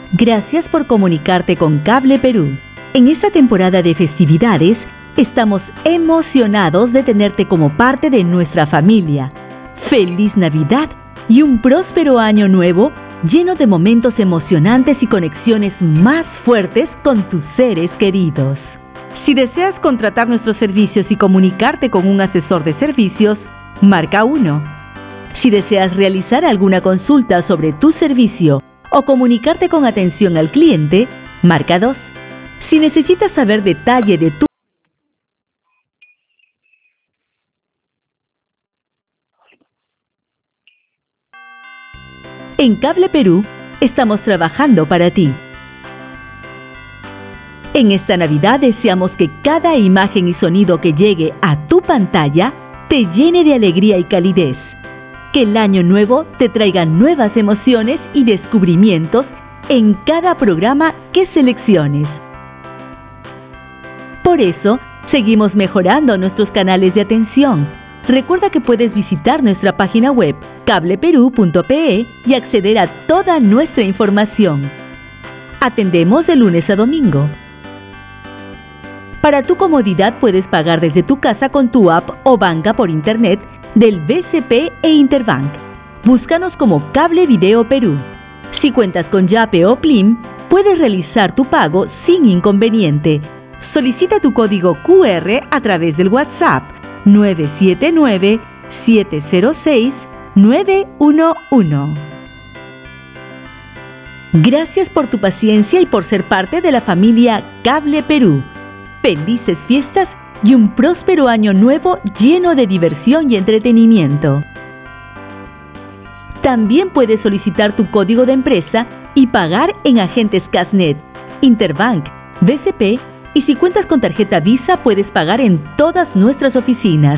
Gracias por comunicarte con Cable Perú. En esta temporada de festividades, estamos emocionados de tenerte como parte de nuestra familia. ¡Feliz Navidad y un próspero año nuevo lleno de momentos emocionantes y conexiones más fuertes con tus seres queridos! Si deseas contratar nuestros servicios y comunicarte con un asesor de servicios, marca 1. Si deseas realizar alguna consulta sobre tu servicio o comunicarte con atención al cliente, marca 2. Si necesitas saber detalle de tu... En Cable Perú, estamos trabajando para ti. En esta Navidad deseamos que cada imagen y sonido que llegue a tu pantalla te llene de alegría y calidez. Que el año nuevo te traiga nuevas emociones y descubrimientos en cada programa que selecciones. Por eso, seguimos mejorando nuestros canales de atención. Recuerda que puedes visitar nuestra página web cableperú.pe y acceder a toda nuestra información. Atendemos de lunes a domingo. Para tu comodidad puedes pagar desde tu casa con tu app o banca por internet del BCP e Interbank. Búscanos como Cable Video Perú. Si cuentas con Yape o Plim, puedes realizar tu pago sin inconveniente. Solicita tu código QR a través del WhatsApp 979-706-911. Gracias por tu paciencia y por ser parte de la familia Cable Perú. Felices fiestas y un próspero año nuevo lleno de diversión y entretenimiento. También puedes solicitar tu código de empresa y pagar en agentes Casnet, Interbank, BCP y si cuentas con tarjeta Visa puedes pagar en todas nuestras oficinas.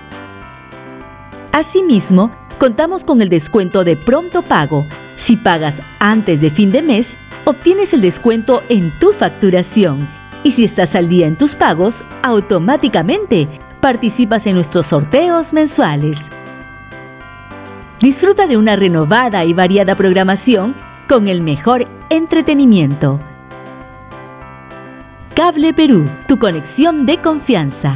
Asimismo, contamos con el descuento de pronto pago. Si pagas antes de fin de mes, obtienes el descuento en tu facturación. Y si estás al día en tus pagos, automáticamente participas en nuestros sorteos mensuales. Disfruta de una renovada y variada programación con el mejor entretenimiento. Cable Perú, tu conexión de confianza.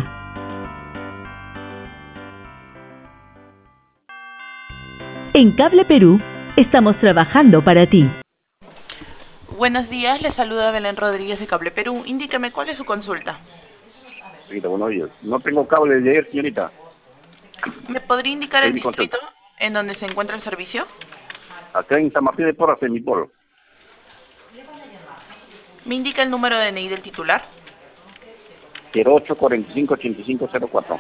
En Cable Perú, estamos trabajando para ti. Buenos días, le saluda Belén Rodríguez de Cable Perú. Indíqueme, ¿cuál es su consulta? Señorita, buenos días. No tengo cable de ayer, señorita. ¿Me podría indicar el mi distrito consulta. en donde se encuentra el servicio? Acá en San Martín de Porras, en mi pueblo. ¿Me indica el número de DNI del titular? 0845-8504.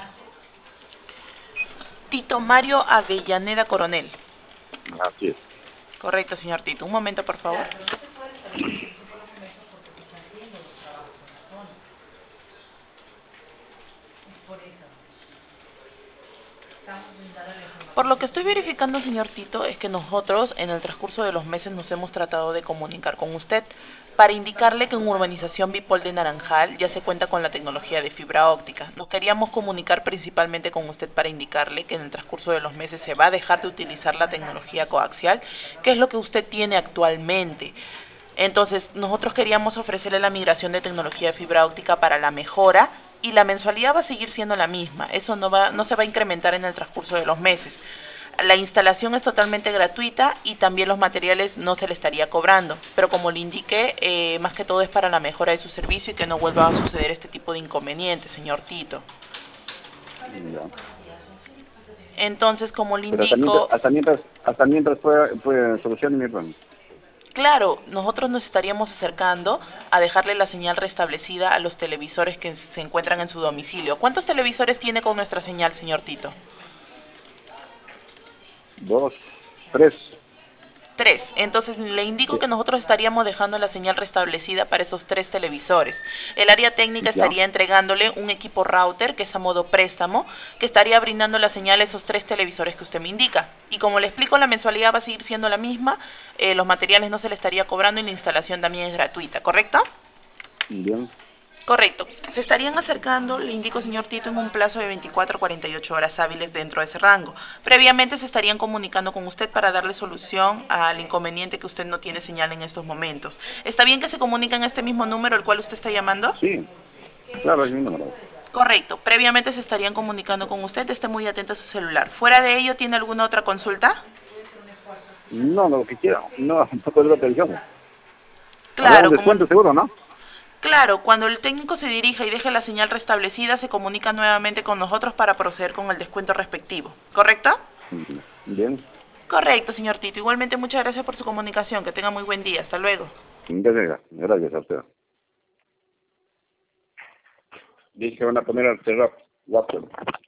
Tito Mario Avellaneda Coronel. Así es. Correcto, señor Tito. Un momento, por favor. Por lo que estoy verificando, señor Tito, es que nosotros en el transcurso de los meses nos hemos tratado de comunicar con usted para indicarle que en Urbanización Bipol de Naranjal ya se cuenta con la tecnología de fibra óptica. Nos queríamos comunicar principalmente con usted para indicarle que en el transcurso de los meses se va a dejar de utilizar la tecnología coaxial, que es lo que usted tiene actualmente. Entonces, nosotros queríamos ofrecerle la migración de tecnología de fibra óptica para la mejora y la mensualidad va a seguir siendo la misma. Eso no se va a incrementar en el transcurso de los meses. La instalación es totalmente gratuita y también los materiales no se le estaría cobrando. Pero como le indiqué, más que todo es para la mejora de su servicio y que no vuelva a suceder este tipo de inconvenientes, señor Tito. Ya. Entonces, como le Pero indico... hasta mientras puede solucionar mi problema. Claro, nosotros nos estaríamos acercando a dejarle la señal restablecida a los televisores que se encuentran en su domicilio. ¿Cuántos televisores tiene con nuestra señal, señor Tito? 2, 3. 3. Entonces le indico que nosotros estaríamos dejando la señal restablecida para esos 3 televisores. El área técnica estaría entregándole un equipo router que es a modo préstamo, que estaría brindando la señal a esos 3 televisores que usted me indica. Y como le explico, la mensualidad va a seguir siendo la misma, los materiales no se le estaría cobrando y la instalación también es gratuita, ¿correcto? Bien. Correcto. Se estarían acercando, le indico señor Tito, en un plazo de 24 a 48 horas hábiles dentro de ese rango. Previamente se estarían comunicando con usted para darle solución al inconveniente que usted no tiene señal en estos momentos. ¿Está bien que se comunique en este mismo número al cual usted está llamando? Sí, claro, es mi número. Correcto. Previamente se estarían comunicando con usted. Esté muy atento a su celular. Fuera de ello, ¿tiene alguna otra consulta? No, lo que quiera. No, no puedo la televisión. Habrá un Claro, como... descuento seguro, ¿no? Claro, cuando el técnico se dirija y deje la señal restablecida, se comunica nuevamente con nosotros para proceder con el descuento respectivo. ¿Correcto? Bien. Correcto, señor Tito. Igualmente, muchas gracias por su comunicación. Que tenga muy buen día. Hasta luego. Gracias a usted. Dice que van a poner al cerrar WhatsApp.